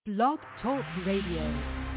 Blog Talk Radio.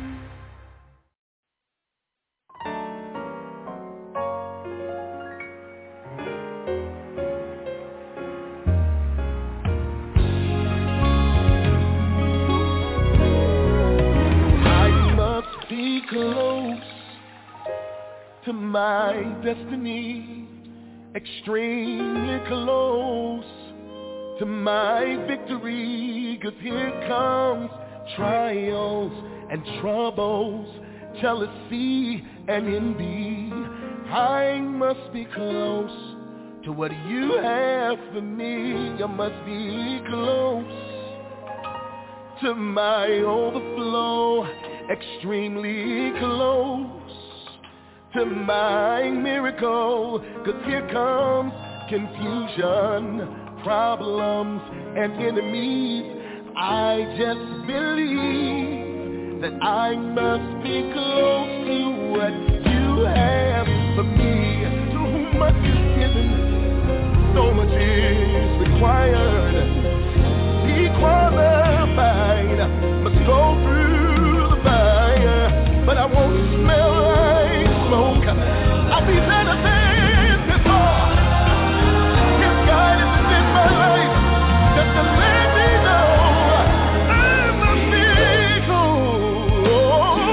Close to my destiny, extremely close to my victory, 'cause here comes trials and troubles, jealousy and envy. I must be close to what you have for me. I must be close to my overflow, extremely close to my miracle, 'cause here comes confusion, problems, and enemies. I just believe that I must be close to what you have for me. To whom much is given, so much is required. Be qualified, must go through the fire, but I won't smell like smoke. I'll be better than before. His guidance is in my life, just to let me know I must be close.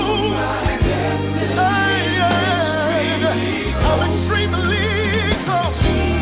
I'm extremely close.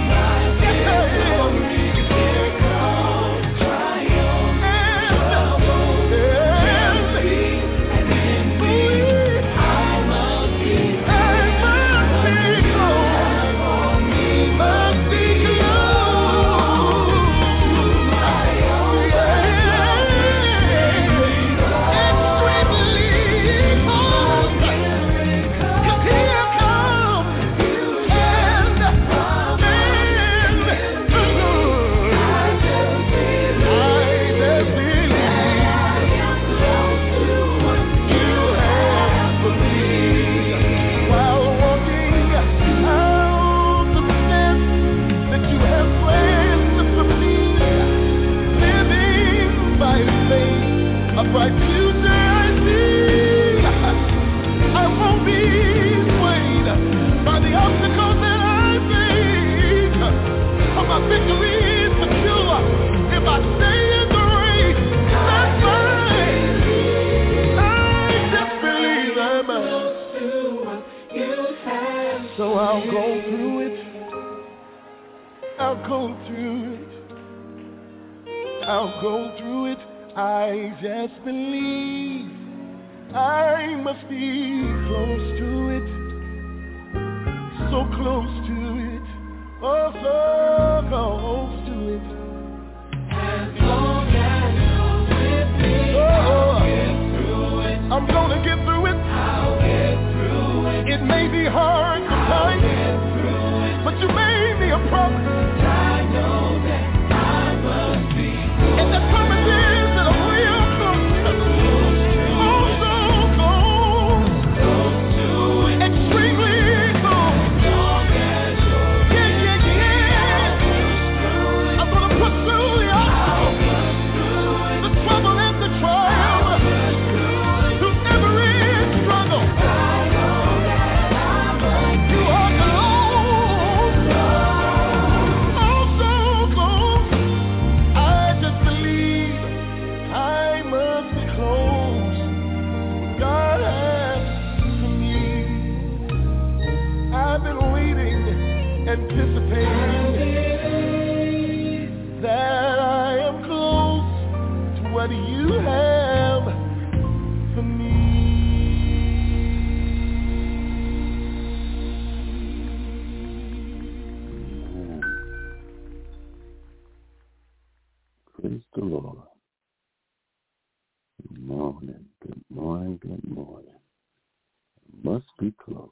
I'll go through it. I just believe I must be close to it. So close to it. Oh, so close to it. As long as you're with me, I'll get through it. I'm gonna get through it. I'll get through it. It may be hard sometimes, but you made me a promise. I know that I must be. And the promise is that I'm real close. Oh, so close. Close to it. Extremely close. Yeah. I'm gonna push through the obstacles, the trouble and the trial, through every struggle. You are close. Oh, so close. I just believe I must be close. God has for me. I've been waiting, anticipating that I am close to what you have for me. Praise the Lord. Good morning, good morning, good morning. Must be close.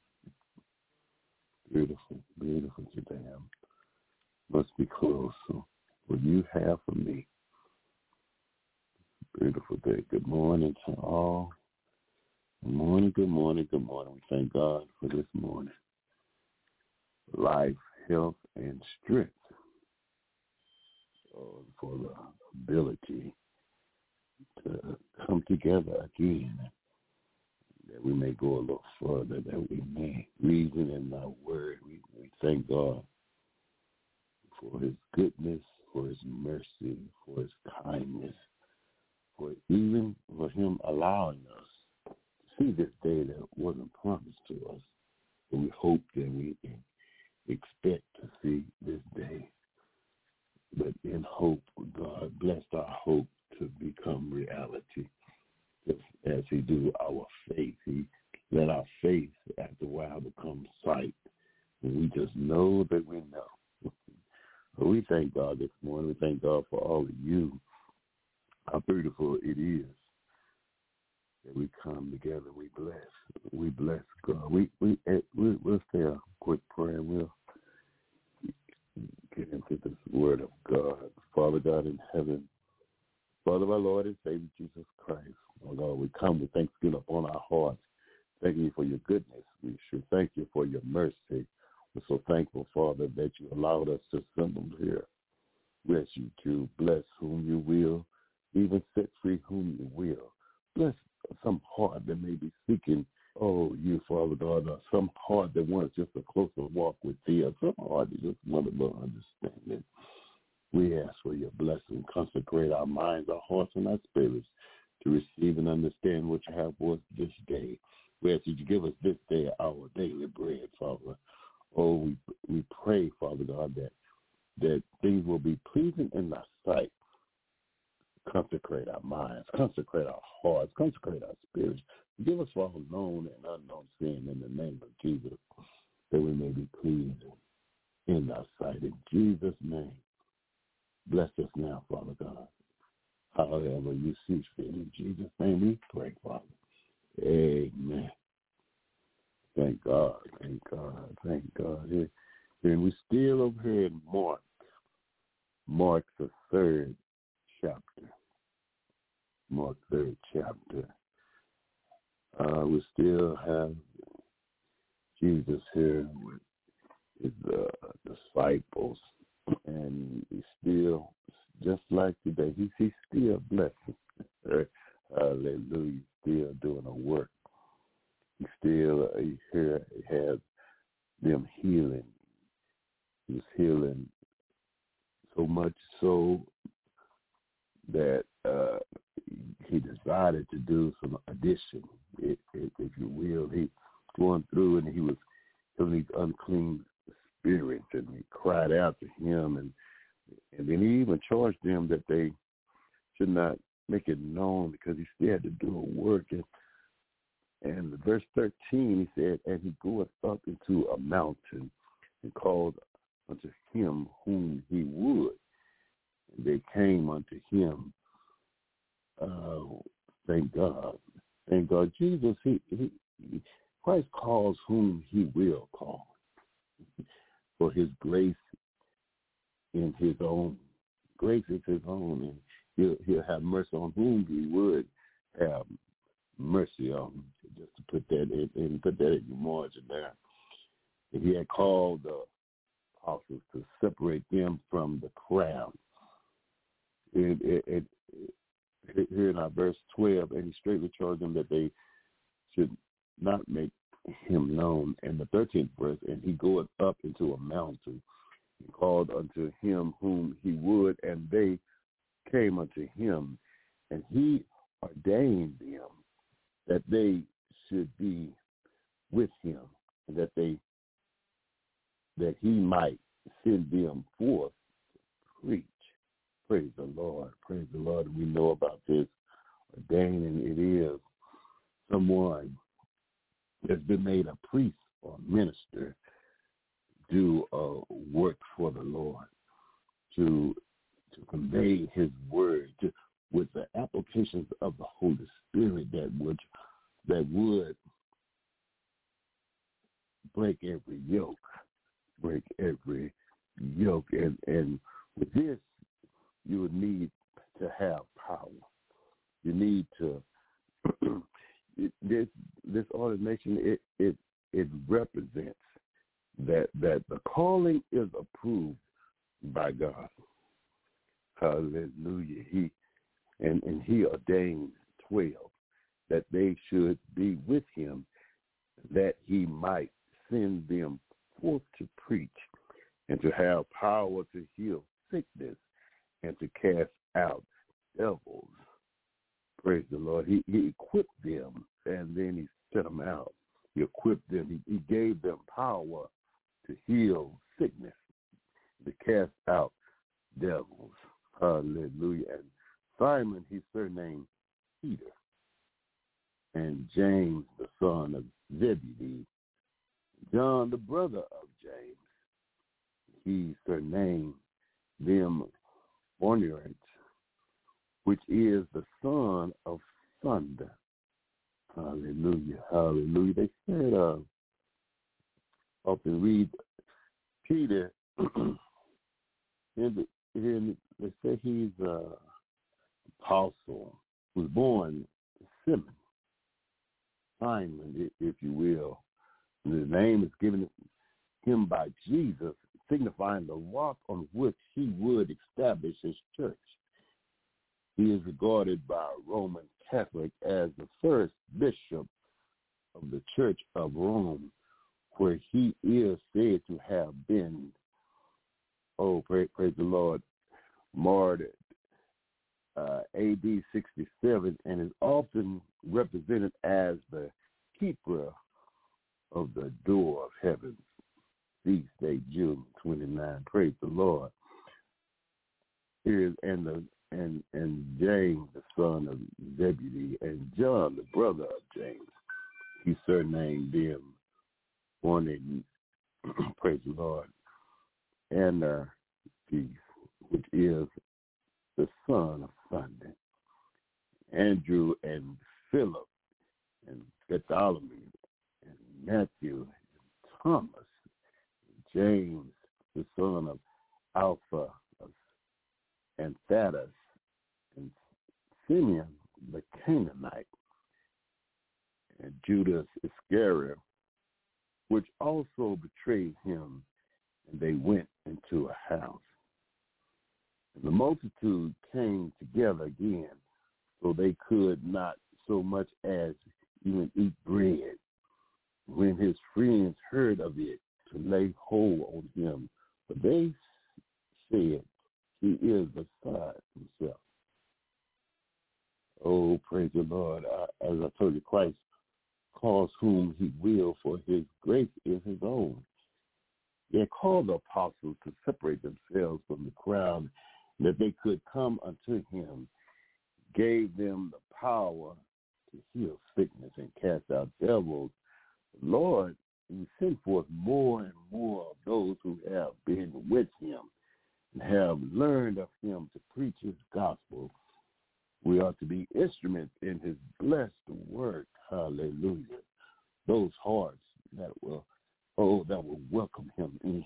Beautiful, beautiful today. Must be close. So what you have for me. Beautiful day. Good morning to all. Good morning, good morning, good morning. We thank God for this morning. Life, health, and strength. For the ability to come together again, that we may go a little further, that we may reason in our word. We thank God for his goodness, for his mercy, for his kindness, for even for him allowing us to see this day that wasn't promised to us. And we hope that we expect to see this day. But in hope, God blessed our hope to become reality. Just as he do our faith, he let our faith after a while become sight. And we just know that we know. So we thank God this morning. We thank God for all of you. How beautiful it is that we come together. We bless God. We'll say a quick prayer and we'll get into this word of God. Father God in heaven, Father of our Lord and Savior Jesus Christ, oh God, we come with thanksgiving upon our hearts. Thank you for your goodness. We should thank you for your mercy. We're so thankful, Father, that you allowed us to assemble here. Bless you to bless whom you will, even set free whom you will. Bless some heart that may be seeking, you, Father God, or some heart that wants just a closer walk with thee, or some heart that just wants a little understanding. We ask for your blessing. Consecrate our minds, our hearts, and our spirits to receive and understand what you have for us this day. We ask that you give us this day our daily bread, Father. Oh, we pray, Father God, that things will be pleasing in thy sight. Consecrate our minds, consecrate our hearts, consecrate our spirits. Give us all known and unknown sin in the name of Jesus, that we may be pleasing in thy sight. In Jesus' name, bless us now, Father God. However you see fit, in Jesus' name we pray, Father. Amen. Thank God, thank God, thank God. And we're still over here in Mark the third chapter. Mark third chapter. We still have Jesus here with his disciples, and he's still, just like today, he's still blessing. Hallelujah. Still doing a work. He still here has them healing. He's healing so much so that he decided to do some addition, if you will. He going through and he was healing these unclean spirits, and he cried out to him, and then he even charged them that they should not make it known, because he still had to do a work. And verse 13, he said, and he goeth up into a mountain and called unto him whom he would. And they came unto him. Thank God. Thank God. Jesus, Christ calls whom he will call. For his grace in his own. Grace is his own. And he'll have mercy on whom he would have mercy on. Just to put that in your margin there. And he had called the apostles to separate them from the crowd. Here in our verse 12, and he straightly charged them that they should not make him known. And the 13th verse, and he goeth up into a mountain, and called unto him whom he would, and they came unto him, and he ordained them that they should be with him, and that he might send them forth to preach. Praise the Lord. Praise the Lord. We know about this ordaining. It is someone that's been made a priest or minister, do work for the Lord, to convey his word, with the applications of the Holy Spirit that would break every yoke. And with this, you would need to have power. You need to this ordination. It represents that the calling is approved by God. Hallelujah. He ordained 12, that they should be with him, that he might send them forth to preach, and to have power to heal sickness, and to cast out devils. Praise the Lord. He equipped them, and then he sent them out. He equipped them. He gave them power to heal sickness, to cast out devils. Hallelujah. And Simon, he surnamed Peter, and James, the son of Zebedee, John, the brother of James, he surnamed them Boanerges, which is the son of thunder. Hallelujah, hallelujah. They said, often read Peter, they say he's an apostle, was born Simon, if you will. And the name is given him by Jesus, signifying the rock on which he would establish his church. He is regarded by Roman Catholic as the first bishop of the Church of Rome, where he is said to have been, praise the Lord, martyred AD 67, and is often represented as the keeper of the door of heaven. Feast day, June 29. Praise the Lord. Here is and James, the son of Zebedee, and John, the brother of James. He surnamed them Boanerges, praise the Lord, and which is the son of thunder. Andrew and Philip and Bartholomew and Matthew and Thomas, James, the son of Alpha and Thaddeus, and Simeon the Canaanite, and Judas Iscariot, which also betrayed him, and they went into a house. And the multitude came together again, so they could not so much as even eat bread. When his friends heard of it, to lay hold on him, but they said, he is beside himself. Oh, praise the Lord. As I told you, Christ calls whom he will, for his grace is his own. He had called the apostles to separate themselves from the crowd, that they could come unto him, gave them the power to heal sickness and cast out devils. Lord, he sent forth more and more of those who have been with him and have learned of him to preach his gospel. We are to be instruments in his blessed work. Hallelujah. Those hearts that will welcome him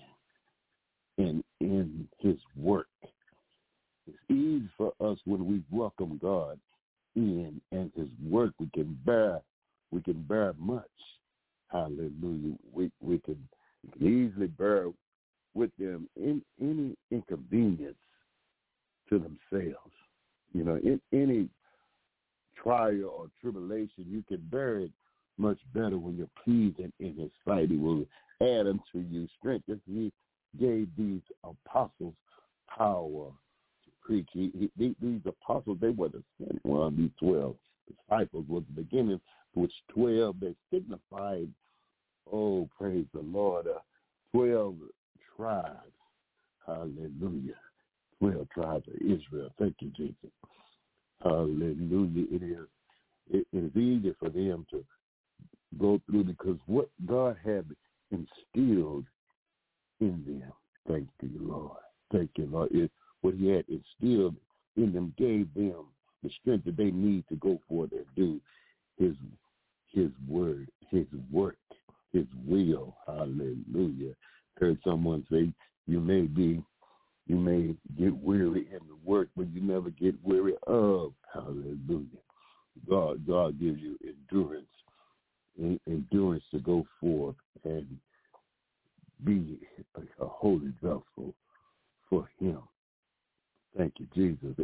in his work. It's easy for us when we welcome God in and his work. We can bear much. Hallelujah. We can easily bear with them in any inconvenience to themselves. You know, in any trial or tribulation, you can bear it much better when you're pleasing in his sight. He will add unto you strength. As he gave these apostles power to preach. These apostles, they were the sent one. These 12 disciples was the beginning, which 12, they signified, oh, praise the Lord, 12 tribes. Hallelujah. 12 tribes of Israel. Thank you, Jesus. Hallelujah. It is easy for them to go through because what God had instilled in them. Thank you, Lord. Thank you, Lord. What he had instilled in them gave them the strength that they need to go forth and do his word, his work, his will. Hallelujah. Heard someone say, you may get weary in the work, but you never get weary of. Hallelujah. God gives you endurance to go forth and be a holy vessel for him. Thank you, Jesus.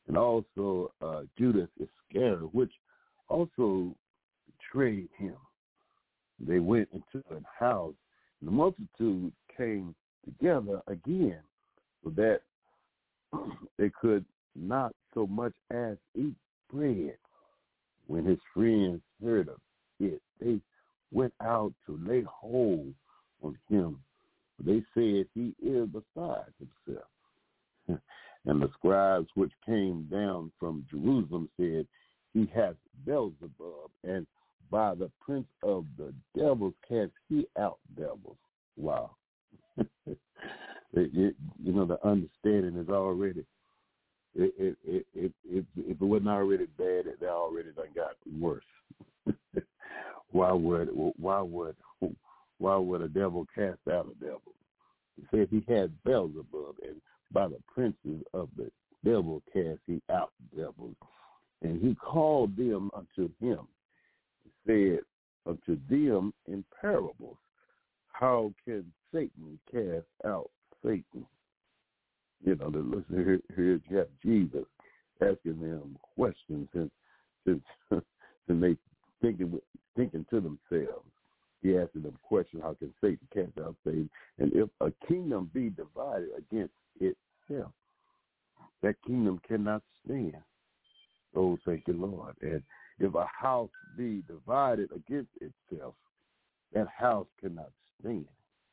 and also Judas Iscariot, which also betrayed him. They went into a house, and the multitude came together again so that they could not so much as eat bread. When his friends heard of it, they went out to lay hold on him. They said, he is beside himself. And the scribes which came down from Jerusalem said, he has Beelzebub, and by the prince of the devils cast he out devils. Wow. The understanding is already, if it wasn't already bad, it already done got worse. Why would a devil cast out a devil? He said he had Beelzebub, and by the princes of the devil cast he out devils. And he called them unto him, said unto them in parables, how can Satan cast out Satan? Listen, here you have Jesus asking them questions, and they thinking to themselves. He asked them questions, how can Satan cast out Satan? And if a kingdom be divided against itself, that kingdom cannot stand. Oh, thank you, Lord. And if a house be divided against itself, that house cannot stand.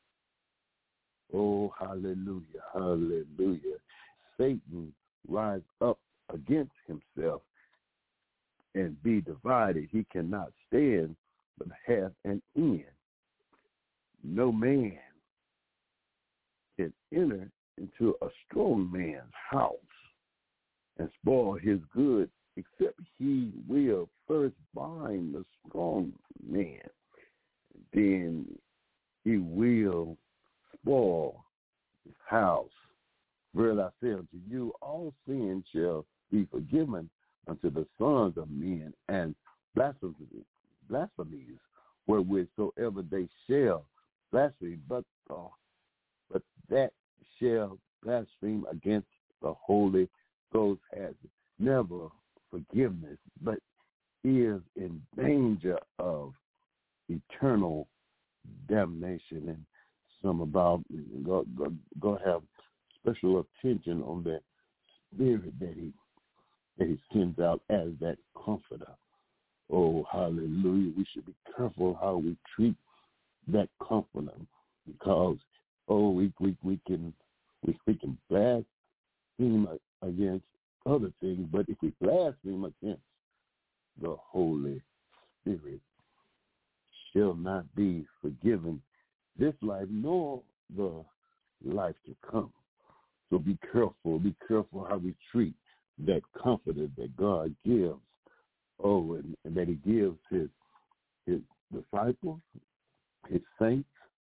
Oh, hallelujah, hallelujah. Satan rise up against himself and be divided. He cannot stand, but have an end. No man can enter into a strong man's house and spoil his goods, except he will first bind the strong man. Then he will spoil his house. Verily I say unto you, all sin shall be forgiven unto the sons of men, and blasphemies wherewithsoever they shall blaspheme, but that shall blaspheme against the Holy Ghost has never forgiveness, but is in danger of eternal damnation. And some about God have special attention on that spirit that he sends out as that comforter. Oh, hallelujah. We should be careful how we treat that comforter, because we can blaspheme against other things, but if we blaspheme against the Holy Spirit, shall not be forgiven this life nor the life to come. So be careful how we treat that comforter that God gives. Oh, and that he gives his disciples, his saints,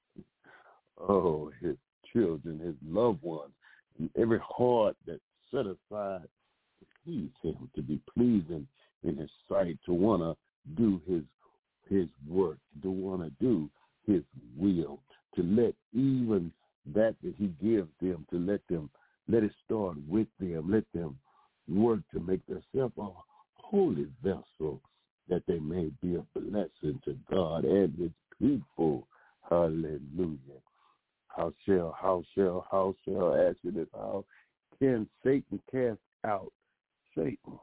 his children, his loved ones, and every heart that's set aside to please him, to be pleasing in his sight, to want to do his work, to want to do his will, to let even that he gives them, to let it start with them, let them work to make themselves a holy vessel, that they may be a blessing to God and his people. Hallelujah. How shall ask you this, how can Satan cast out Satan?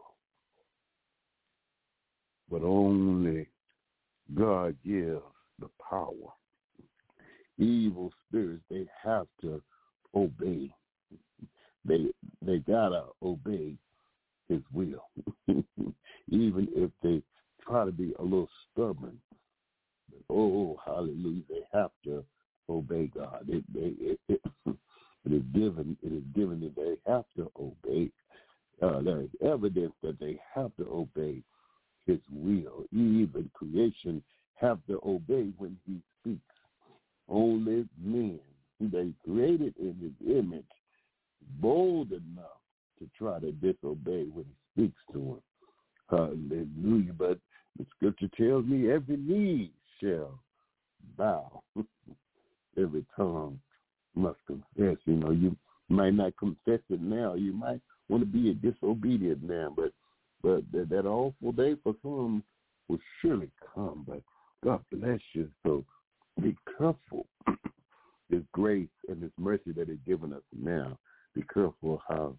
But only God gives the power. Evil spirits, they have to obey. They gotta obey his will, even if they try to be a little stubborn. Oh, hallelujah! They have to obey God. It is given that they have to obey. There is evidence that they have to obey his will. Even creation have to obey when he speaks. Only men who they created in his image, bold enough to try to disobey when he speaks to him. Hallelujah. But the scripture tells me every knee shall bow. Every tongue must confess. You might not confess it now. You might want to be a disobedient man, but that awful day for some will surely come. But God bless you. So be careful. His grace and His mercy that He's given us now. Be careful how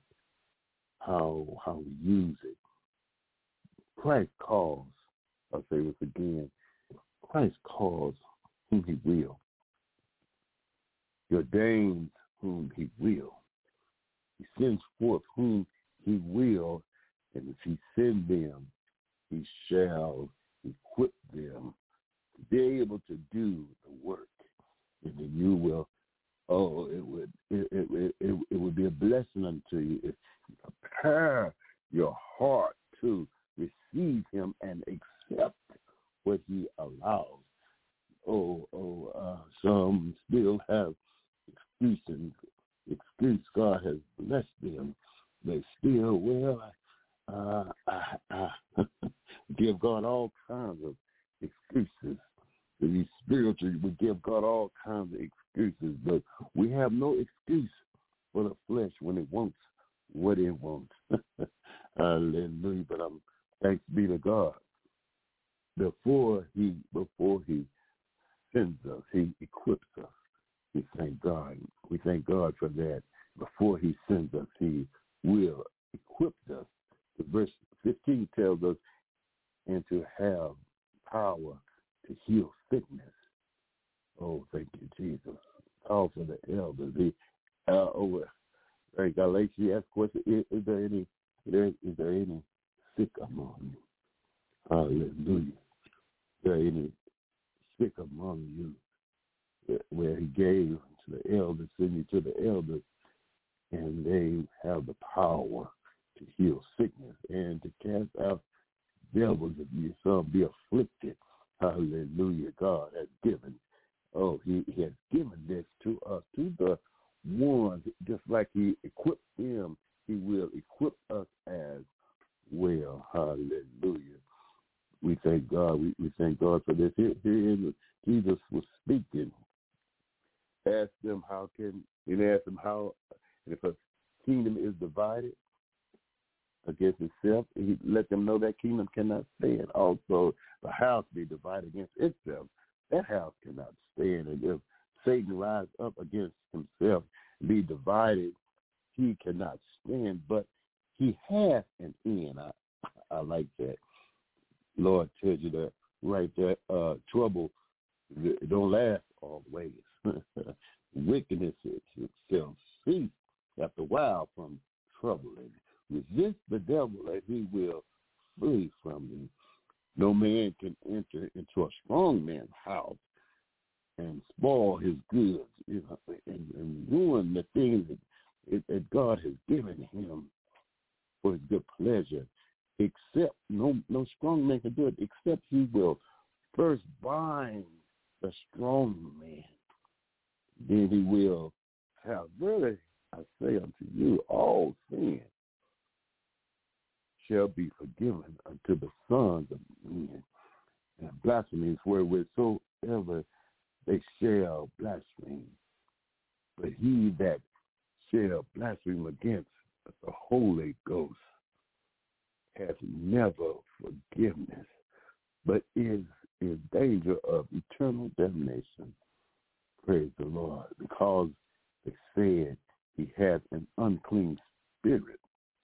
we use it. Christ calls. I'll say this again. Christ calls whom He will. He ordains whom He will. He sends forth whom He will, and if He sends them, He shall equip them to be able to do the work. And then you will. Oh, it would be a blessing unto you if you prepare your heart to receive Him and accept what He allows. Some still have excuse. God has blessed them. They still, I give God all kinds of excuses. These spiritual, we give God all kinds of excuses, but we have no excuse for the flesh when it wants what it wants. Hallelujah. But thanks be to God. Before he sends us, He equips us. We thank God. We thank God for that. Before He sends us, He will equip us. Verse 15 tells us, and to have power to heal sickness. Oh, thank you, Jesus. Call for the elders. Over Galatians asks question: Is there any sick among you? Hallelujah. Is there any sick among you? Where He gave to the elders, send you to the elders, and they have the power to heal sickness and to cast out devils if you some be afflicted. Hallelujah. God has given. Oh, He has given this to us, to the ones, just like He equipped them, He will equip us as well. Hallelujah. We thank God. We thank God for this. Here Jesus was speaking. Asked them how, if a kingdom is divided against itself, He let them know that kingdom cannot stand. Also, the house be divided against itself, that house cannot stand. And if Satan rise up against himself, be divided, he cannot stand. But he has an end. I like that. Lord tells you that right there. Trouble, it don't last always. Wickedness itself cease after a while from trouble. And resist the devil, and he will flee from you. No man can enter into a strong man's house and spoil his goods, and ruin the things that God has given him for His good pleasure. Except no strong man can do it, except he will first bind the strong man. Then he will have, really, I say unto you, all sin shall be forgiven unto the sons of men. And blasphemies wherewith soever they shall blaspheme. But he that shall blaspheme against the Holy Ghost hath never forgiveness, but is in danger of eternal damnation. Praise the Lord. Because they said he had an unclean spirit.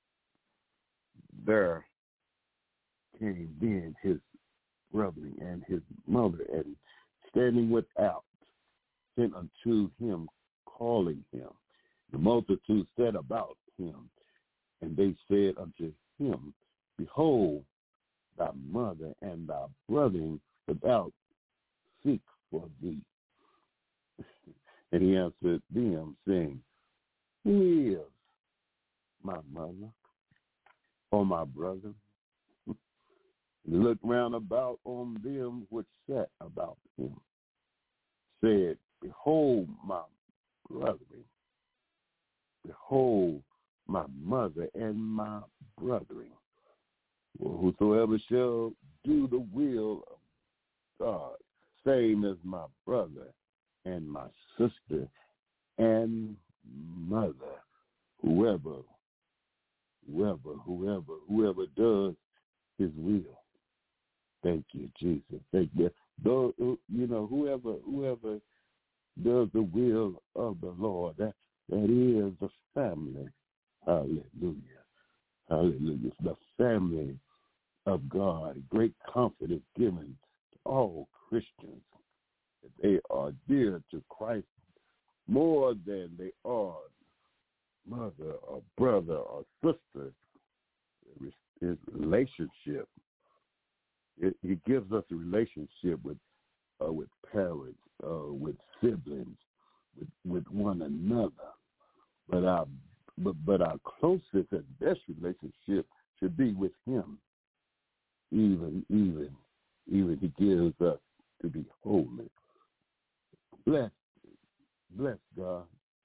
There came then his brethren and his mother, and standing without, sent unto him, calling him. The multitude said about him, and they said unto him, Behold, thy mother and thy brethren without seek for thee. And he answered them, saying, Who is my mother or my brother? He looked round about on them which sat about him, said, Behold my brethren, behold my mother and my brethren. Well, whosoever shall do the will of God, same as my brother and my sister and mother, whoever whoever does his will. Thank you, Jesus. Thank you. Those, whoever does the will of the Lord, that is the family. Hallelujah. Hallelujah. The family of God. Great comfort is given to all Christians that they are dear to Christ more than they are mother or brother or sister. His relationship. He gives us a relationship with parents, with siblings, with one another. But our closest and best relationship should be with him. Even he gives us to be holy. Bless God.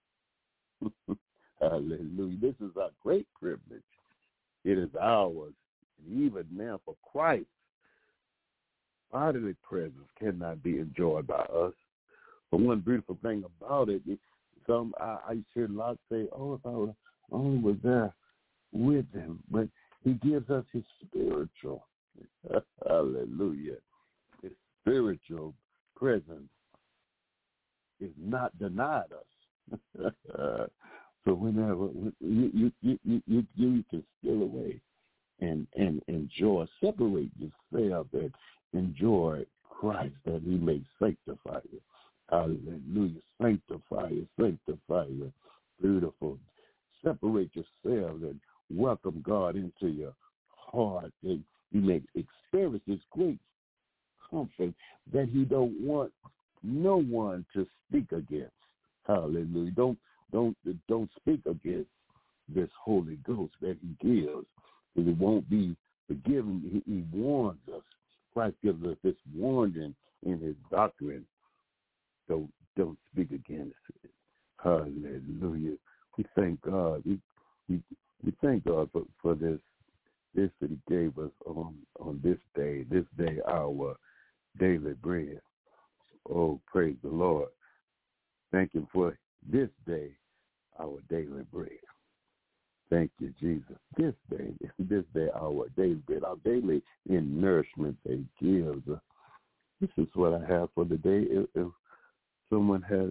Hallelujah. This is our great privilege. It is ours. And even now for Christ, bodily presence cannot be enjoyed by us. But one beautiful thing about it, I hear a lot say, oh, if I only was there with him. But he gives us his spiritual, hallelujah, his spiritual presence is not denied us. So whenever you can steal away and enjoy, separate yourself and enjoy Christ that he may sanctify you. Hallelujah. Sanctify you. Beautiful. Separate yourself and welcome God into your heart, and you may experience this great comfort that he don't want no one to speak against. Hallelujah. Don't speak against this Holy Ghost that he gives, because it won't be forgiven. He warns us. Christ gives us this warning in his doctrine. Don't speak against it. Hallelujah. We thank God. We thank God for this that he gave us on this day our daily bread. Oh, praise the Lord. Thank him for this day, our daily bread. Thank you, Jesus. This day, our daily bread, our daily nourishment that he gives. This is what I have for the day. If someone has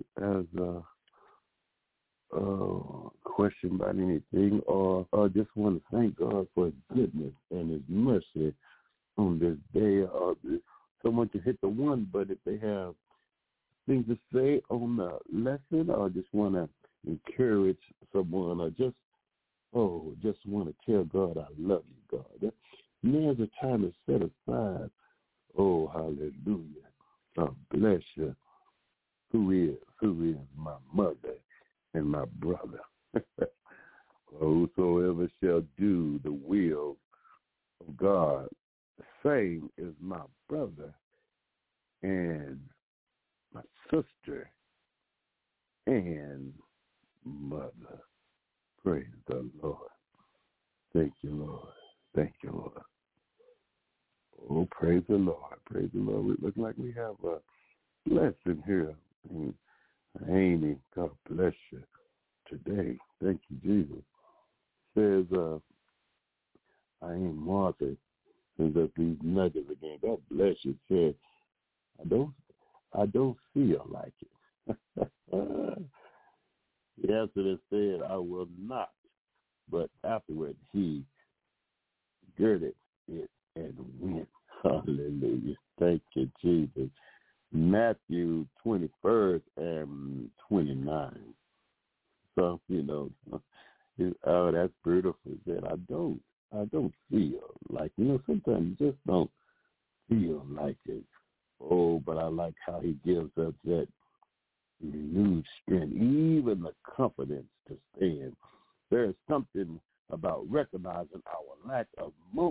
a question about anything, or just want to thank God for his goodness and his mercy on this day, or someone can hit the one button if they have things to say on the lesson, or just want to encourage someone, or just want to tell God, I love you, God. There's a time to set aside. Oh, hallelujah. God bless you. Who is my mother and my brother? Whosoever shall do the will of God, the same is my brother and my sister and mother. Praise the Lord. Thank you, Lord. Thank you, Lord. Oh, praise the Lord. Praise the Lord. We look like we have a lesson here. Amy, God bless you today. Thank you, Jesus. Says, I ain't Martha. Sends up these nuggets again. God bless you. Says, I don't feel like it. Yesterday said, I will not. But afterward, he girded it and went. Hallelujah. Thank you, Jesus. Matthew 21st and 29. So, that's beautiful. That I don't feel like, sometimes you just don't feel like it. Oh, but I like how he gives us that renewed strength, even the confidence to stand. There is something about recognizing our lack of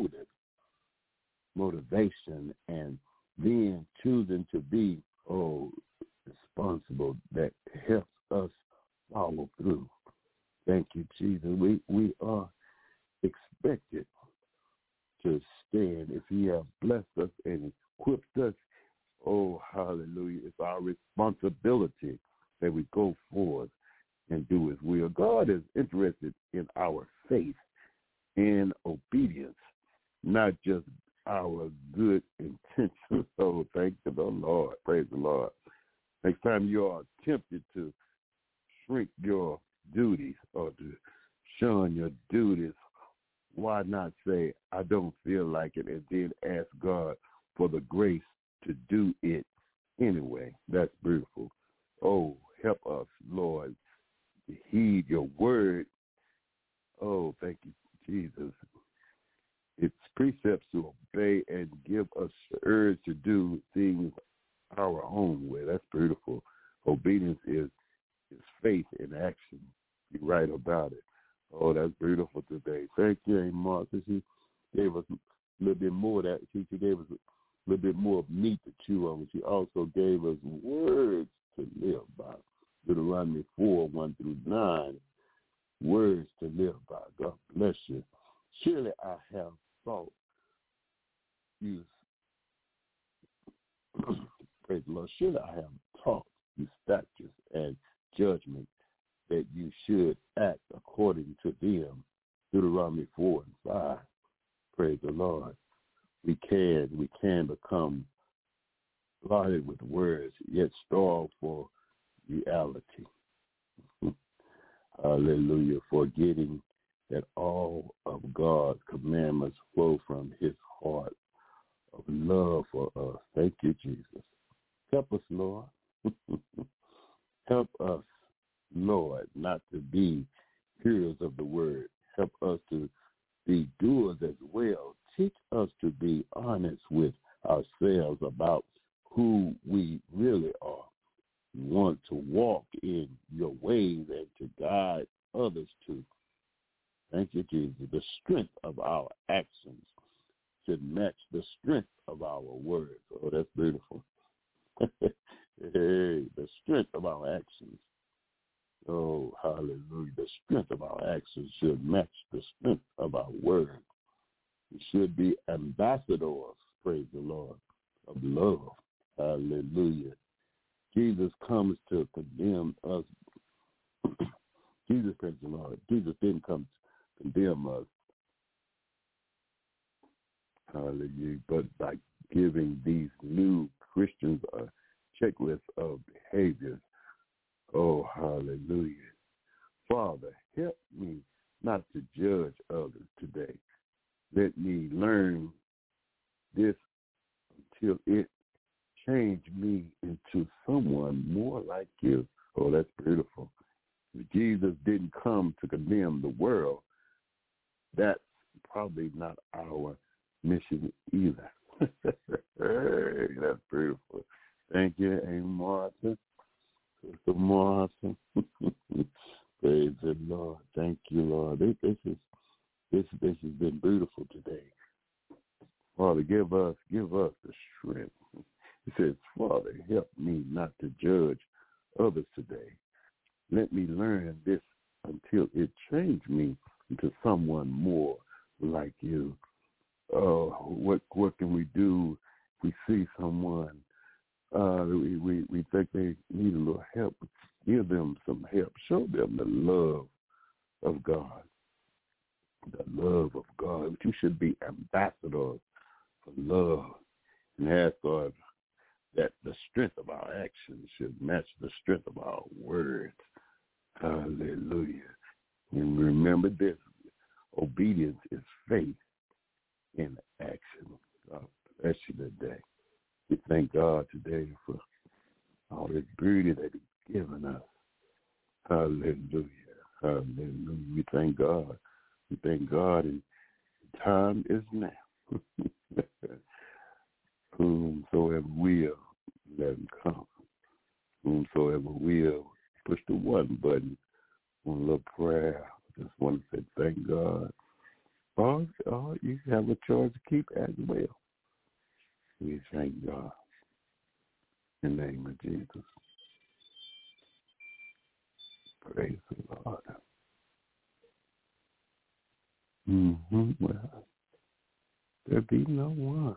motivation, and choosing to be responsible that helps us follow through. Thank you, Jesus. We are expected to stand if he has blessed us and equipped us. Oh, hallelujah. It's our responsibility that we go forth and do his will. God is interested in our faith in obedience, not just our good intentions. So thank the Lord. Praise the Lord. Next time you are tempted to shrink your duties or to shun your duties, why not say, I don't feel like it, and then ask God for the grace to do it anyway. That's beautiful. Oh, help us, Lord, to heed your word. Oh, thank you, Jesus. It's precepts to obey and give us the urge to do things our own way. That's beautiful. Obedience is faith in action. You're right about it. Oh, that's beautiful today. Thank you, Aunt Martha. She gave us a little bit more of that. She gave us a little bit more meat to chew on. She also gave us words to live by. Deuteronomy 4:1-9. Words to live by. God bless you. Surely I have thought you, praise the Lord, surely I have taught you statutes and judgment that you should act according to them. Deuteronomy 4:5. Praise the Lord. We can become blinded with words, yet starved for reality. Hallelujah. Forgetting that all of God's commandments flow from his heart of love for us. Thank you, Jesus. Help us, Lord. Help us, Lord, not to be hearers of the word. Help us to be doers as well. Teach us to be honest with ourselves about who we really are. We want to walk in your ways and to guide others to. Thank you, Jesus. The strength of our actions should match the strength of our words. Oh, that's beautiful. Hey, the strength of our actions. Oh, hallelujah. The strength of our actions should match the strength of our words. We should be ambassadors, praise the Lord, of love. Hallelujah. Jesus comes to condemn us. Jesus, praise the Lord. Jesus didn't come to condemn us. Hallelujah. But by giving these new Christians a checklist of behaviors. Oh, hallelujah. Father, help me not to judge others today. Let me learn this until it changed me into someone more like you. Oh, that's beautiful. If Jesus didn't come to condemn the world, that's probably not our mission either. Hey, that's beautiful. Thank you, Aunt Martha. Sister Martha. Praise the Lord. Thank you, Lord. This has been beautiful today. Father, give us the strength. He says, Father, help me not to judge others today. Let me learn this until it changed me into someone more like you. What can we do if we see someone we think they need a little help? Give them some help. Show them the love of God. The love of God. You should be ambassadors for love, and ask God that the strength of our actions should match the strength of our words. Hallelujah. And remember this, obedience is faith in action. God bless you today. We thank God today for all this beauty that he's given us. Hallelujah. Hallelujah. We thank God. We thank God, and the time is now. Whomsoever will, let him come. Whomsoever will, push the one button on a little prayer. Just want to say thank God. Or you have a choice to keep as well. We thank God in the name of Jesus. Praise the Lord. Well, there be no one.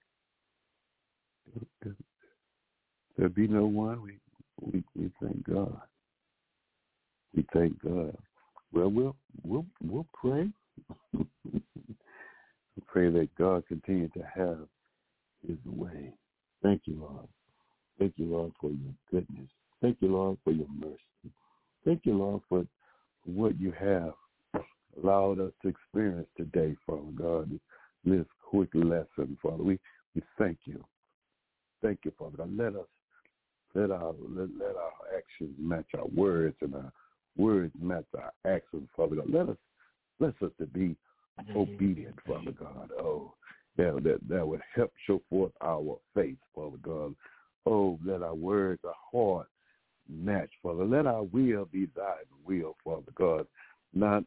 There be no one. We thank God. We thank God. Well, we'll pray. I pray that God continue to have his way. Thank you, Lord. Thank you, Lord, for your goodness. Thank you, Lord, for your mercy. Thank you, Lord, for what you have allowed us to experience today, Father God. This quick lesson, Father. We thank you. Thank you, Father God. Let our actions match our words and our words match our actions, Father God. Bless us to be obedient, Father God. Oh, that would help show forth our faith, Father God. Oh, let our words, our heart match, Father. Let our will be thy will, Father God. Not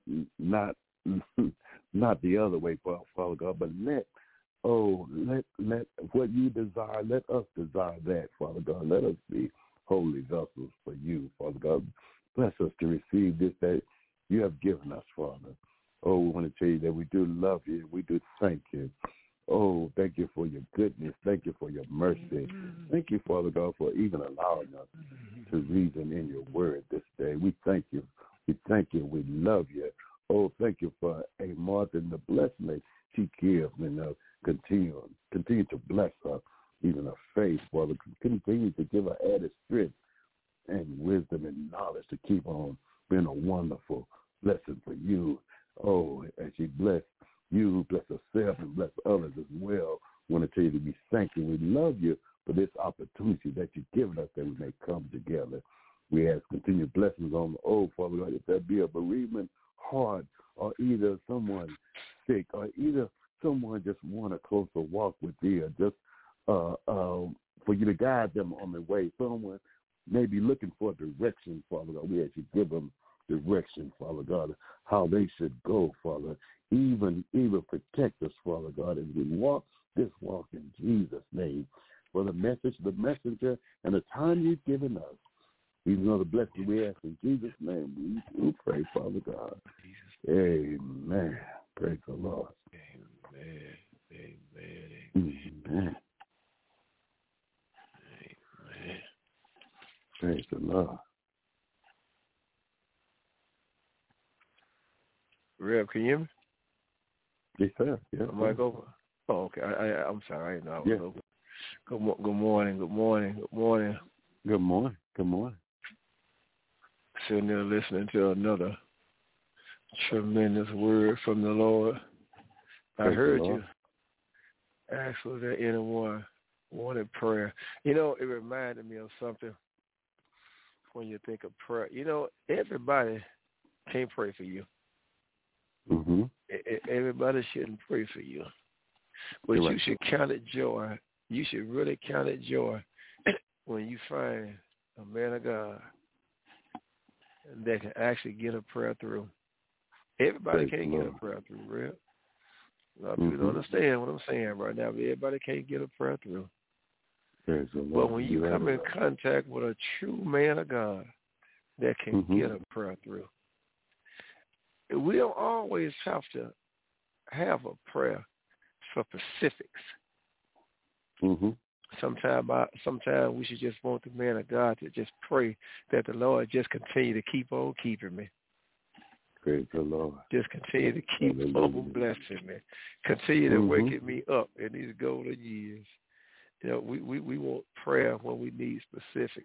the other way, Father God, but let what you desire, let us desire that, Father God. Let us be holy vessels for you, Father God. Bless us to receive this that you have given us, Father. Oh, we want to tell you that we do love you. We do thank you. Oh, thank you for your goodness. Thank you for your mercy. Thank you, Father God, for even allowing us to reason in your word this day. We thank you. We thank you. We love you. Oh, thank you for a Martha and the blessing that she gives and continue to bless her, even her faith, Father. Continue to give her added strength and wisdom and knowledge to keep on being a wonderful blessing for you. Oh, as she bless you, bless herself, and bless others as well. I want to tell you that we thank you. We love you for this opportunity that you've given us that we may come together. We ask continued blessings on Father God, if there be a bereavement heart or either someone sick or either someone just want a closer walk with you, or just for you to guide them on their way. Someone may be looking for direction, Father God. We ask you give them direction, Father God, how they should go, Father. Even protect us, Father God, as we walk this walk in Jesus' name. For the message, the messenger, and the time you've given us. Even though the blessing we ask in Jesus' name, we pray, Father God. Amen. Praise the Lord. Amen. Amen. Amen. Amen. Praise the Lord. Rev, can you hear me? Yes, sir. Yeah. Am I over? Oh, okay. I'm sorry. I didn't know I was Yeah. over. Good morning. Good morning. Good morning. Good morning. Good morning. Sitting there listening to another tremendous word from the Lord. I heard you ask for that anyone wanted prayer. You know, it reminded me of something when you think of prayer. You know, everybody can't pray for you. Mm-hmm. Everybody shouldn't pray for you. But you should count it joy. You should really count it joy when you find a man of God that can actually get a prayer through. Everybody can't get a prayer through, real. A lot of people don't understand what I'm saying right now, but everybody can't get a prayer through. But when you come in contact with a true man of God that can get a prayer through, we don't always have to have a prayer for specifics. Mm-hmm. Sometimes we should just want the man of God to just pray that the Lord just continue to keep on keeping me. Praise the Lord. Just continue to keep on blessing me. Continue to waking me up in these golden years. You know, we want prayer when we need specifics.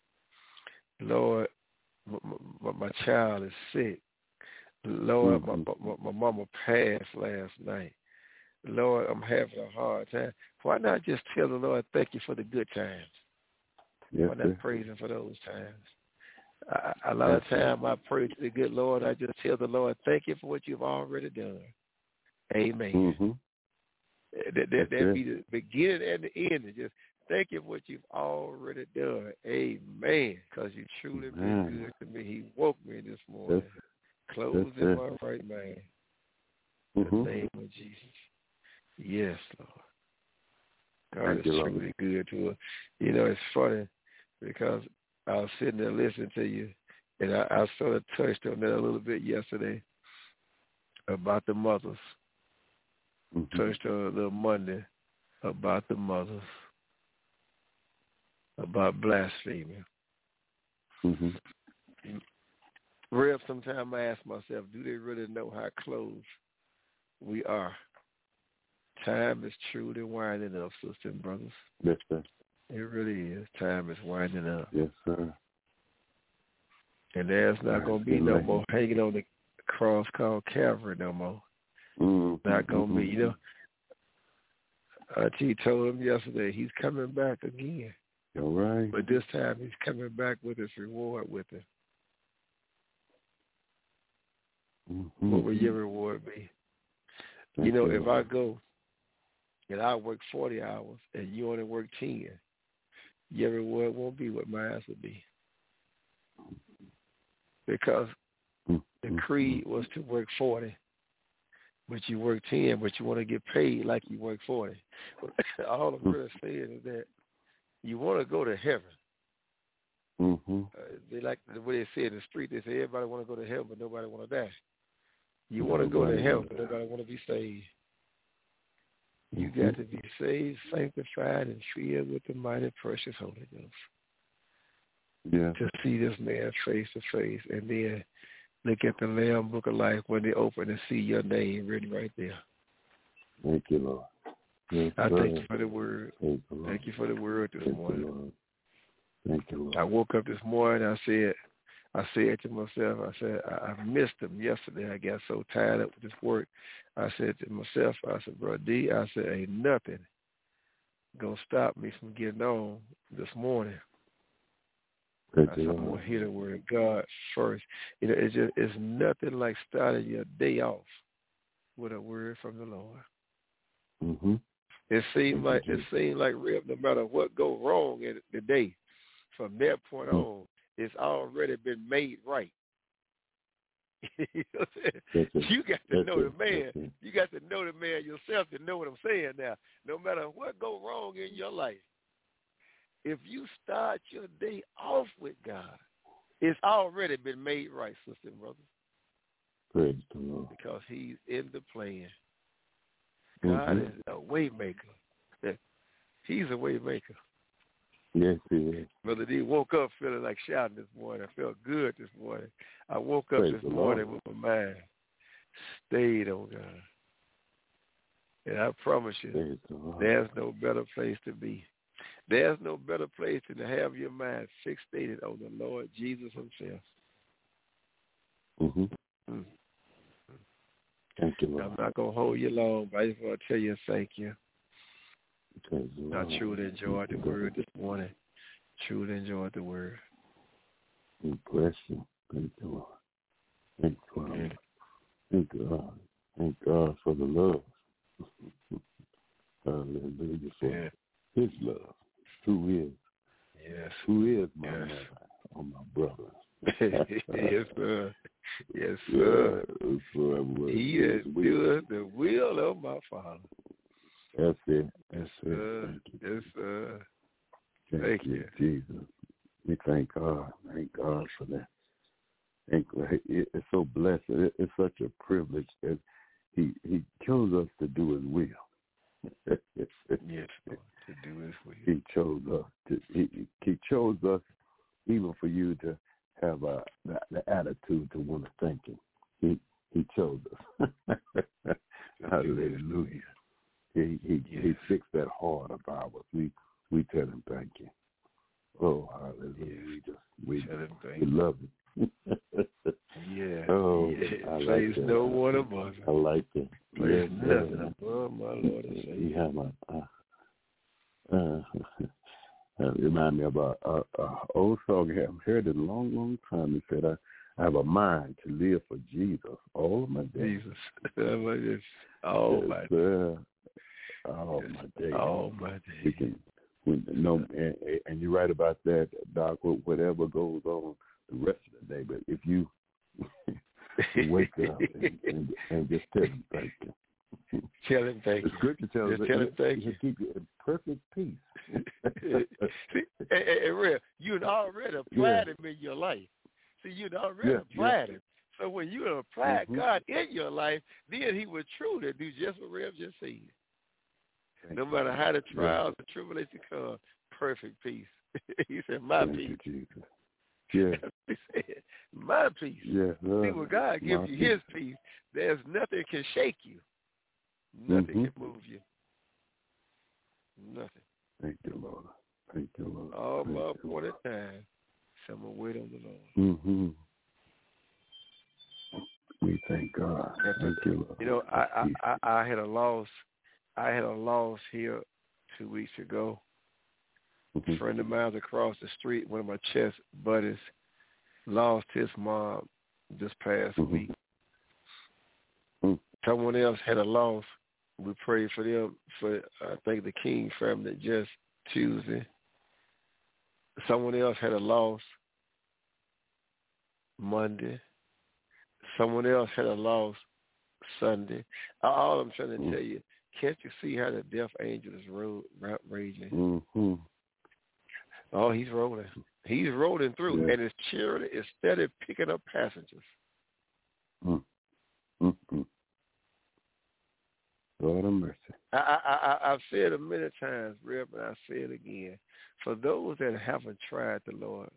Lord, my child is sick. Lord, my mama passed last night. Lord, I'm having a hard time. Why not just tell the Lord thank you for the good times? Yes, Why not praise him for those times? A lot of time I pray to the good Lord. I just tell the Lord, thank you for what you've already done. Amen. Mm-hmm. That'd be the beginning and the end. Just thank you for what you've already done. Amen. Because you truly been good to me. He woke me this morning. Clothed in my right mind. In the name of Jesus. Yes, Lord. God is truly good to us. You know, it's funny because I was sitting there listening to you, and I sort of touched on that a little bit yesterday about the mothers. Touched on a little Monday about the mothers, about blaspheming. Real, sometimes I ask myself, do they really know how close We are. Time is truly winding up, sisters and brothers. Yes, sir. It really is. Time is winding up. Yes, sir. And there's not going to be no more hanging on the cross called Calvary no more. Mm-hmm. Not going to be. You know, Auntie told him yesterday he's coming back again. All right. But this time he's coming back with his reward with him. Mm-hmm. What will your reward be? You know, if I go and I work 40 hours and you only work 10, your reward won't be what mine would be. Because the creed was to work 40, but you work 10, but you want to get paid like you work 40. All I'm really saying is that you want to go to heaven. Mm-hmm. They like the way they say in the street, they say everybody want to go to heaven, but nobody want to die. You want to go to heaven, but nobody want to be saved. You got to be saved, sanctified, and filled with the mighty precious Holy Ghost. Yeah. To see this man face to face, and then look at the Lamb Book of Life when they open and see your name written right there. Thank you, Lord. Yes, I thank you for the word. Thank you for the word this morning. Thank you, Lord. I woke up this morning, I said to myself, I said, I missed him yesterday. I got so tied up with this work. I said to myself, I said, Bro D, I said, ain't nothing going to stop me from getting on this morning. I said, I'm going to hear the word of God first. You know, it's nothing like starting your day off with a word from the Lord. Mm-hmm. It seemed like Reb, no matter what go wrong in the day, from that point on, it's already been made right. You know what I'm saying? You got to know the man. You got to know the man yourself to know what I'm saying now. No matter what go wrong in your life, if you start your day off with God, it's already been made right, sisters and brothers. Praise the Lord. Because he's in the plan. God is a way maker. He's a way maker. Yes, he is. Brother D woke up feeling like shouting this morning. I felt good this morning. I woke up this morning with my mind stayed on God. And I promise you, there's no better place to be. There's no better place than to have your mind fixated on the Lord Jesus himself. Mm-hmm. Thank you, Lord. I'm not going to hold you long, but I just want to tell you thank you. I truly enjoyed the word this morning. Truly enjoyed the word. Bless you. Thank you, Lord. Thank you, Lord. Thank God. Thank God for the love. Hallelujah for his love. Who is? Yes. Who is my mother or my brother? Yes, sir. Yes, sir. He that doeth the will of my Father. That's it. Yes, sir. Yes, sir. Thank you, Jesus. We thank God. Thank God for that. It's so blessed. It's such a privilege that he chose us to do his will. Yes, Lord, to do his will. He chose us. He chose us even for you to have the attitude to want to thank him. He chose us. Hallelujah. He fixed that heart of ours. We tell him thank you. Oh, hallelujah. We love him. Yeah. Oh, yeah. I Praise like no one above him. I like it. Praise nothing above my Lord and Savior. Remind me about an old song I haven't heard in a long, long time. He said, I have a mind to live for Jesus all of my days. Jesus. All my days. All my days. All my days. And you're right about that, Doc. Whatever goes on the rest of the day, but if you wake up and just tell him thank you. Tell him thank you. The scripture tells us tell him thank you. He'll keep you in perfect peace. See, real, you'd already applied him in your life. See, you'd already applied him. So when you applied God in your life, then he would truly do just what Rev just said. No matter how the trials and tribulations come, perfect peace. He said, my peace. You, Jesus. Yeah. He said, my peace. Yeah. See, when God gives you his peace, there's nothing can shake you. Nothing can move you. Nothing. Thank you, Lord. Thank you, Lord. All Thank my you, appointed time. So I'm going to wait on the Lord. Mm-hmm. We thank God. Thank you, Lord. You know, I had a loss. I had a loss here 2 weeks ago. Mm-hmm. A friend of mine across the street, one of my chess buddies, lost his mom this past week. Mm-hmm. Someone else had a loss. We prayed for them, for I think the King family just Tuesday. Someone else had a loss Monday. Someone else had a loss Sunday. All I'm trying to tell you, can't you see how the death angel is raging? Mm-hmm. Oh, he's rolling. He's rolling through, and his chariot is steady picking up passengers. Mm-hmm. Lord have mercy. I've said it many times, Reb, but I say it again. For those that haven't tried the Lord,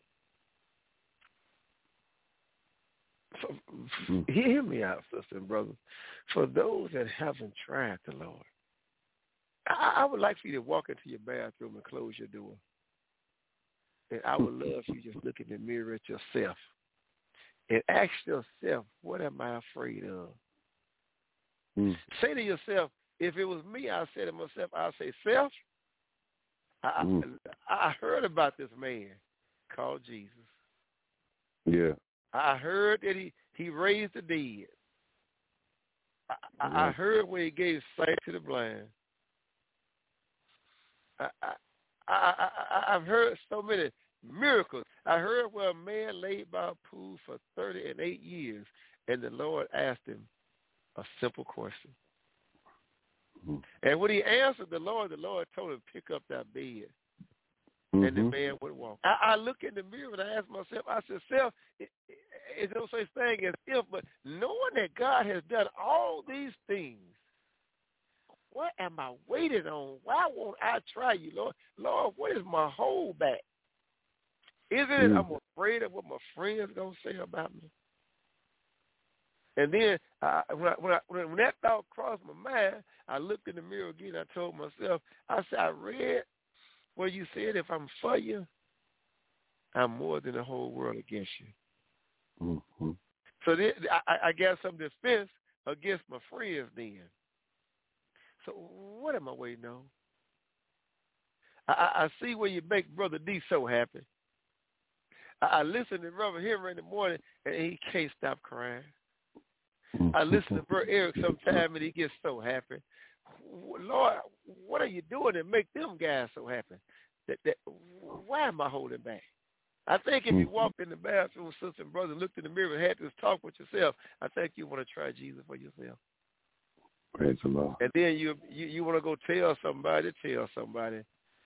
hear me out, sister and brother. For those that haven't tried the Lord, I would like for you to walk into your bathroom and close your door. And I would love for you to just look in the mirror at yourself and ask yourself, what am I afraid of? Say to yourself, if it was me, I'd say to myself, I'll say, self, I heard about this man called Jesus. Yeah. I heard that he raised the dead. I heard where he gave sight to the blind. I've heard so many miracles. I heard where a man laid by a pool for 38 years, and the Lord asked him a simple question. And when he answered the Lord told him, pick up that bed. And the man would walk. I look in the mirror and I ask myself, I said, self, it's no such thing as if, but knowing that God has done all these things, what am I waiting on? Why won't I try you, Lord? Lord, what is my holdback? Is it I'm afraid of what my friends going to say about me? And then when that thought crossed my mind, I looked in the mirror again. I told myself, I said, I read where you said, if I'm for you, I'm more than the whole world against you. So then, I got some defense against my friends then. So what am I waiting on? I see where you make Brother D so happy. I listen to Brother Henry in the morning, and he can't stop crying. I listen to Brother Eric sometime, and he gets so happy. Lord, what are you doing to make them guys so happy? Why am I holding back? I think if you walked in the bathroom, sister and brother, looked in the mirror and had this talk with yourself, I think you want to try Jesus for yourself. Praise the Lord. And then you want to go tell somebody that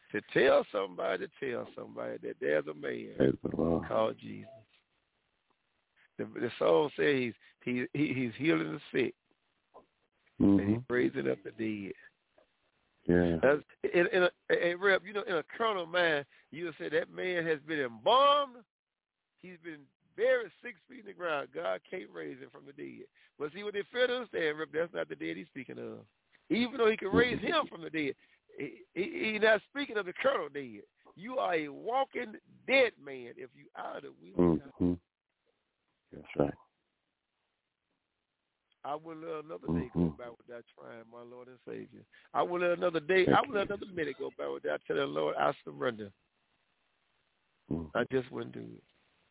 there's a man called Jesus. The song says he's healing the sick, and he's raising up the dead. Yeah. In a carnal mind, you would say that man has been embalmed. He's been buried 6 feet in the ground. God can't raise him from the dead. But see, what they fail to understand, Rip, that's not the dead he's speaking of. Even though he can raise him from the dead, he's not speaking of the carnal dead. You are a walking dead man if you out of the will of God. That's right. I will let another day go by without trying, my Lord and Savior. I will let another minute go by without telling the Lord, I surrender. I just wouldn't do it.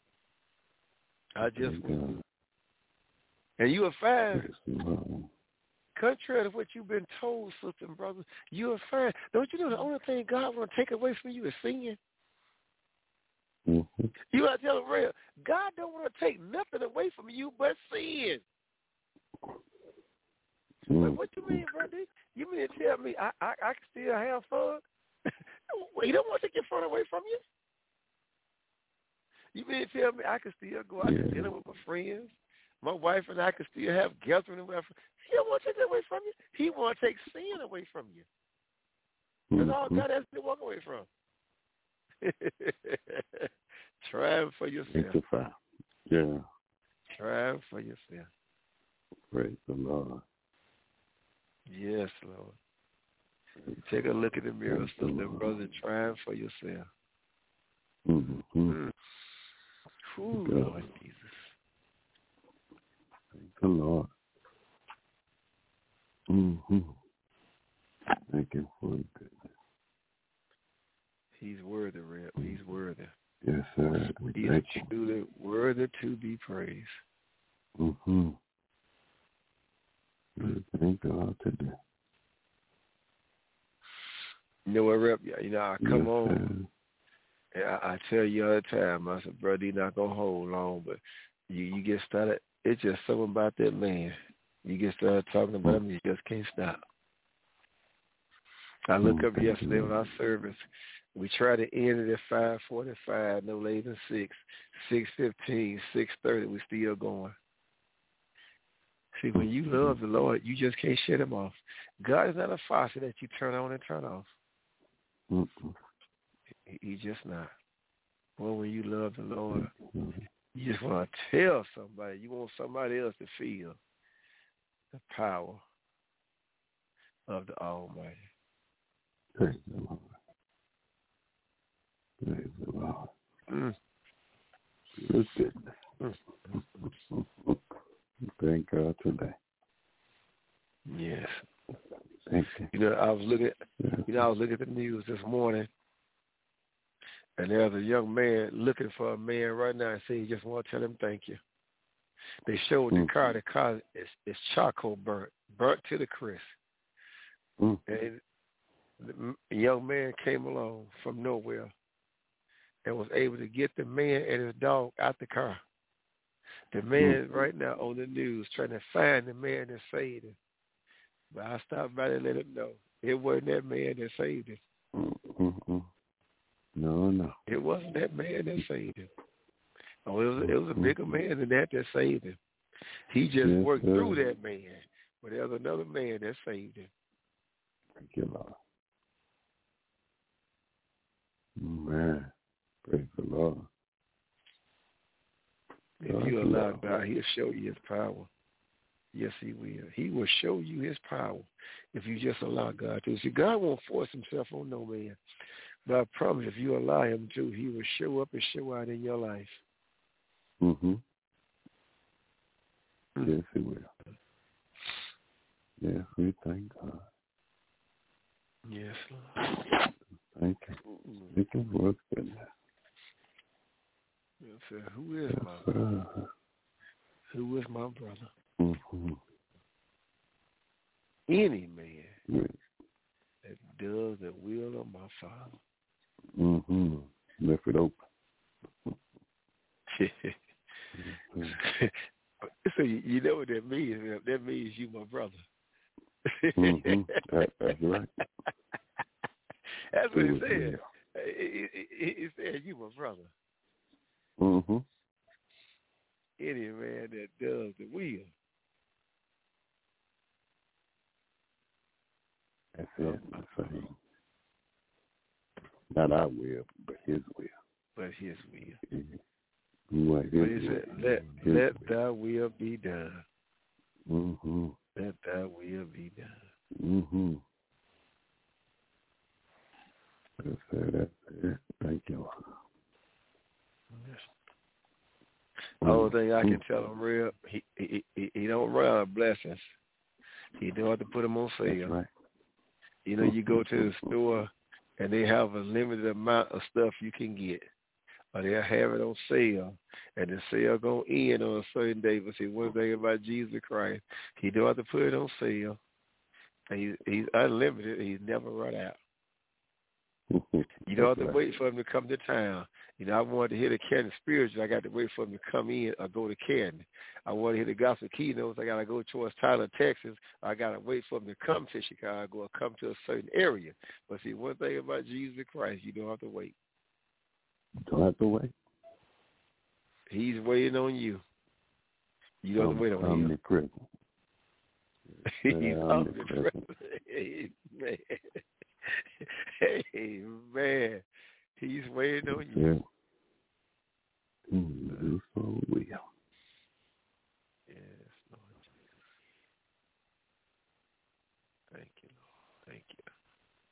I just wouldn't do it. And you will find, contrary to what you've been told, sister and brother, you will find, don't you know the only thing God want to take away from you is sin? You got to tell him real. God don't want to take nothing away from you but sin. What you mean, brother? You mean to tell me I can still have fun? He don't want to take your fun away from you. You mean to tell me I can still go out to dinner with my friends? My wife and I can still have gathering with my friends. He don't want to take that away from you. He want to take sin away from you. That's all God has to walk away from. Try for yourself. Yeah. Try for yourself. Praise the Lord. Yes, Lord. Take a look in the mirror, sister and brother, trying for yourself. Mm-hmm. Ooh, Lord Jesus. Thank the Lord. Mm-hmm. Thank you for the goodness. He's worthy, Reb. He's worthy. Yes, sir. He's truly worthy to be praised. Mm-hmm. Thank God today. You know what, Rep? You know, I come on, sir. and I tell you all the time, I said, brother, you're not going to hold long, but you get started. It's just something about that man. You get started talking about him, you just can't stop. I look up yesterday on our service. We tried to end it at 5:45, no later than 6, 6:15, 6:30. We still going. See, when you love the Lord, you just can't shut him off. God is not a faucet that you turn on and turn off. He's just not. Well, when you love the Lord, you just want to tell somebody. You want somebody else to feel the power of the Almighty. Praise the Lord. Praise the Lord. Good goodness. Thank God today. Yes. Thank you. You know, I was looking at the news this morning, and there's a young man looking for a man right now and saying he just want to tell him thank you. They showed the car. The car is charcoal burnt to the crisp. And the young man came along from nowhere and was able to get the man and his dog out the car. The man right now on the news trying to find the man that saved him. But I stopped by to let him know it wasn't that man that saved him. No. It wasn't that man that saved him. Oh, it was a bigger man than that saved him. He just worked through that man. But there was another man that saved him. Thank you, Lord. Man, praise the Lord. If you allow God, he'll show you his power. Yes, he will. He will show you his power if you just allow God to. See, God won't force himself on no man. But I promise if you allow him to, he will show up and show out in your life. Yes, he will. Yes, we thank God. Yes, Lord. Thank you. Thank you for his goodness. Yes, who is my brother? Who is my brother? Any man that does the will of my Father. Left it open. So you know what that means? That means you my brother. That's right. That's what he said. He said, you my brother. Any man that does the will. That's it. That's right. Not our will, but his will. But his will. Right, but he said, let thy will be done. Let thy will be done. That's it. Thank you. Yes. The only thing I can tell him, real, he don't run out of blessings. He don't have to put them on sale. That's right. You know, you go to the store and they have a limited amount of stuff you can get. Or they'll have it on sale, and the sale going to end on a certain day. But see, one thing about Jesus Christ, he don't have to put it on sale. And he's unlimited. He's never run out. You don't have to wait for him to come to town. You know, I wanted to hear the Canton Spiritual. I got to wait for him to come in or go to Canton. I want to hear the Gospel Keynotes. I got to go towards Tyler, Texas. I got to wait for him to come to Chicago or come to a certain area. But see, one thing about Jesus Christ, you don't have to wait. Don't have to wait. He's waiting on you. You don't have to wait on him. Omnipresent. He's omnipresent. Amen. Amen. He's waiting on you. Yeah. So will. Yes, Lord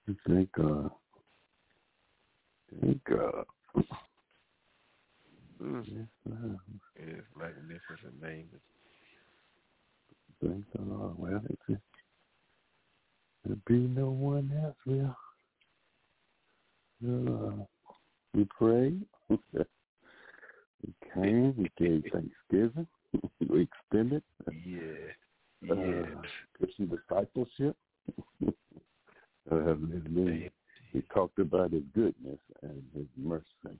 Thank God. Thank God. Yes, it's magnificent name. Thank the Lord. Well, there'll be no one else. We prayed. We came. We gave Thanksgiving. We extended. Christian discipleship. We talked about his goodness and his mercy.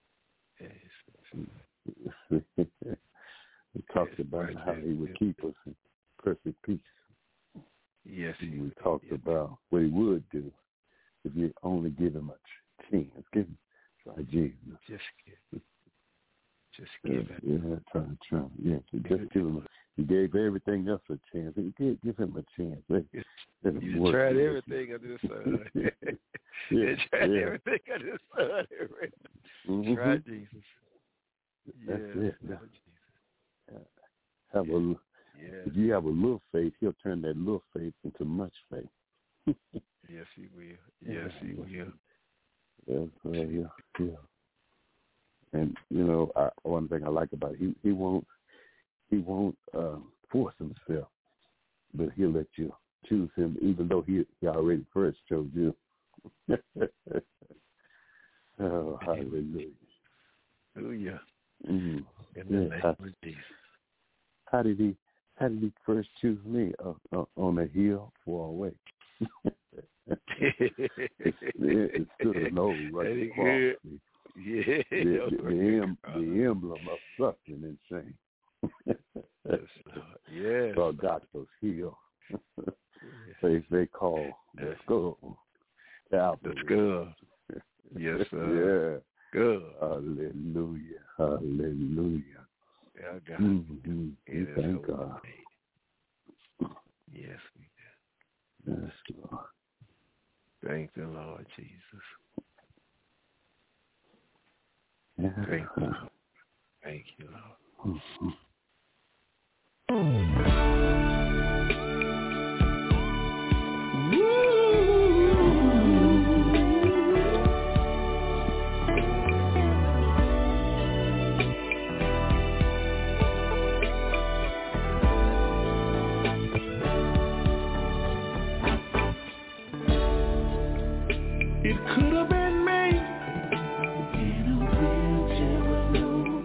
We talked about how he would keep us in perfect peace. Yes, we talked about what he would do if you only give him a chance. Give him, try Jesus. Just give it. Yeah, try. Yeah, just give him. He gave everything else a chance. Give him a chance. You tried everything under the sun. You tried everything under the sun. Mm-hmm. Try Jesus. That's it. Jesus. If you have a little faith, he'll turn that little faith into much faith. Yes, he will. Yes, he will. Yeah. And one thing I like about it, he won't force himself, but he'll let you choose him, even though he already first chose you. Oh, hallelujah. Hallelujah. Mm-hmm. In the name of Jesus. How did he first choose me on a hill far away? It stood an old rugged cross. The emblem of suffering and shame. Yes. So Doctor's heel. They call the skull. The skull. Yes, sir. Yeah. Good. Hallelujah. Hallelujah. Yeah, God. Mm-hmm. Thank God. Yes, we do. Yes, Lord. Thank the Lord Jesus. Yeah. Thank you, Lord. Thank you, Lord. Mm-hmm. It could have been me in a wheelchair with no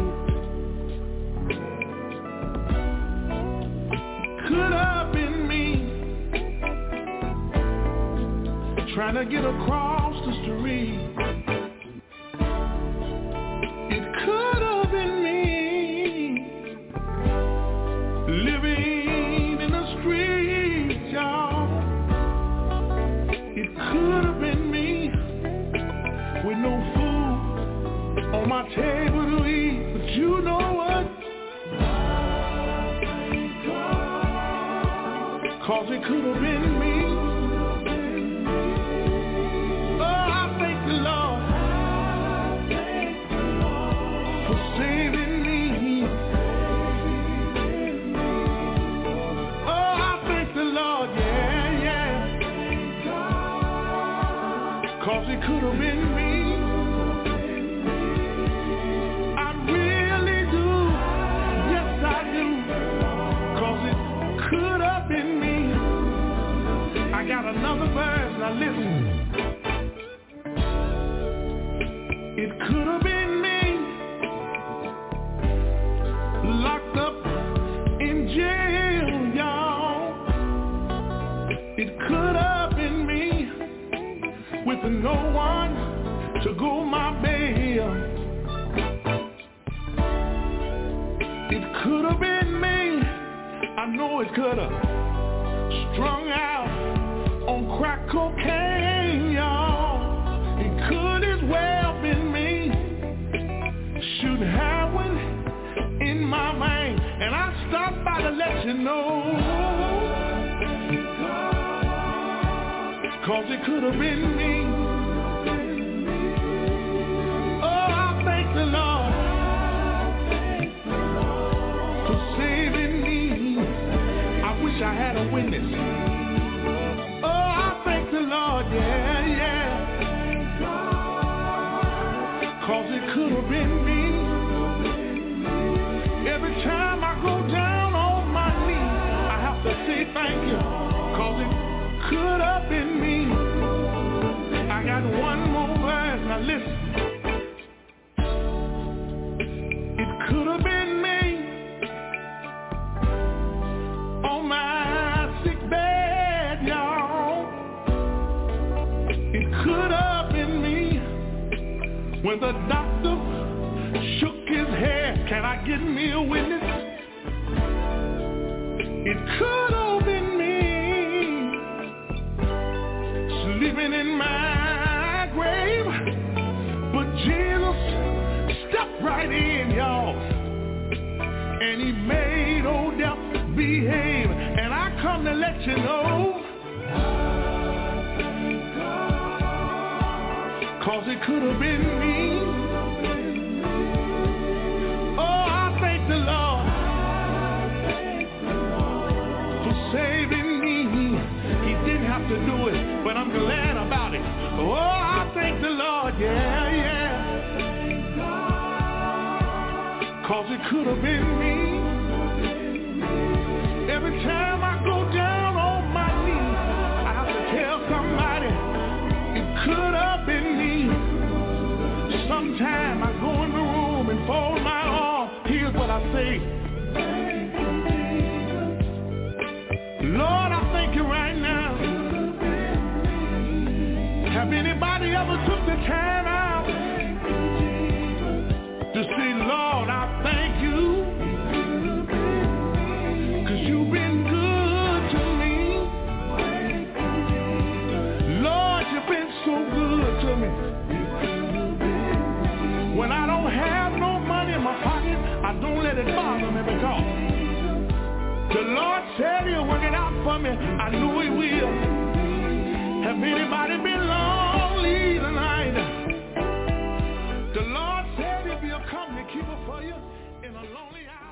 feet. Could have been me trying to get across the street. It could have been me living in the streets, y'all. It could have been me with no food on my table to eat. But you know what? Cause it could have been me. Oh, I thank the Lord for saving me. Oh, I thank the Lord, yeah. Cause it could have been me. I really do. Yes, I do. Cause it could have been me. I got another verse. Now listen. It could have been me. Locked up in jail, y'all. It could have been me. With no one to go my bail. It could have been me. I know it could have. Strung out on crack cocaine, y'all. It could as well been me. Shooting heroin in my vein. And I stopped by to let you know. Cause it could have been me. Oh, I thank the Lord for saving me. I wish I had a witness. Oh, I thank the Lord, yeah. 'cause it could have been me. Every time I go down on my knees, I have to say thank you, 'cause it could have been me. I got one more verse, now listen. It could have been me on my sick bed, y'all. It could have been me when the doctor shook his head. Can I get me a witness? It could have been me sleeping in my grave, but Jesus stepped right in, y'all, and he made old death behave. And I come to let you know, 'cause it could have been me. Oh, I thank the Lord for saving me. He didn't have to do it, but I'm glad about it. Oh, I thank the Lord, yeah, yeah. 'Cause it could have been me. Every time I go down on my knees, I have to tell somebody, it could have been me. Sometime I go in the room and fold my arms. Here's what I say. Lord, I thank you right now. Have anybody ever took the time out to say, Lord, I thank you, 'cause you've been good to me. Lord, you've been so good to me. When I don't have no money in my pocket, I don't let it bother me, because the Lord said he'll work it out for me. I know he will. Have anybody been lonely tonight? The Lord said he'll be a company keeper for you in a lonely hour.